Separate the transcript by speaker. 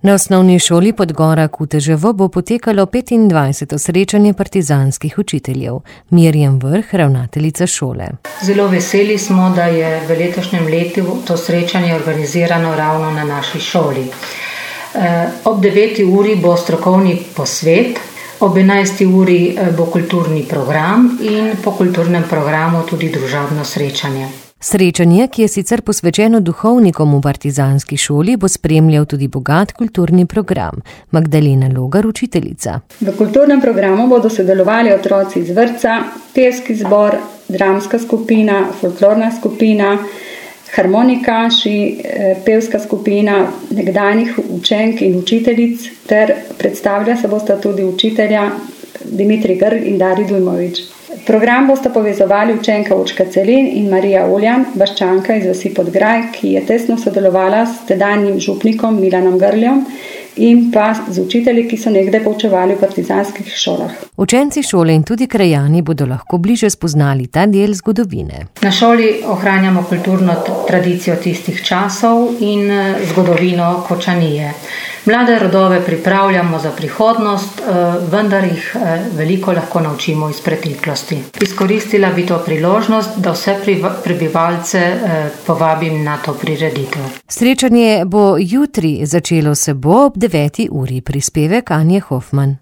Speaker 1: Na osnovni šoli Podgora Kuteževo bo potekalo 25. srečanje partizanskih učiteljev. Mirjam Vrh, ravnateljica šole.
Speaker 2: Zelo veseli smo, da je v letošnjem letu to srečanje organizirano ravno na naši šoli. Ob 9. uri bo strokovni posvet, ob 11. uri bo kulturni program in po kulturnem programu tudi družabno srečanje.
Speaker 1: Srečanje, ki je sicer posvečeno duhovnikom v partizanski šoli, bo spremljal tudi bogat kulturni program. Magdalena Logar, učiteljica.
Speaker 3: V kulturnem programu bodo sodelovali otroci iz vrtca, pevski zbor, dramska skupina, folklorna skupina, harmonikaši, pevska skupina nekdanjih učenk in učiteljic ter predstavlja se bosta tudi učitelja Dimitrij Grg in Dari Dujmovič. Program bosta povezovali učenka Urška Celin in Marija Uljan, vaščanka iz vasi Podgraj, ki je tesno sodelovala s tedanjim župnikom Milanom Grljom in pa z učitelji, ki so nekdaj poučevali v partizanskih šolah.
Speaker 1: Učenci šole in tudi krajani bodo lahko bliže spoznali ta del zgodovine.
Speaker 2: Na šoli ohranjamo kulturno tradicijo tistih časov in zgodovino Kočanije. Mlade rodove pripravljamo za prihodnost, vendar jih veliko lahko naučimo iz preteklosti. Izkoristila bi to priložnost, da vse prebivalce povabim na to prireditev.
Speaker 1: Srečanje bo jutri, začelo se bo ob 9. uri. Prispevek Anje Hofman.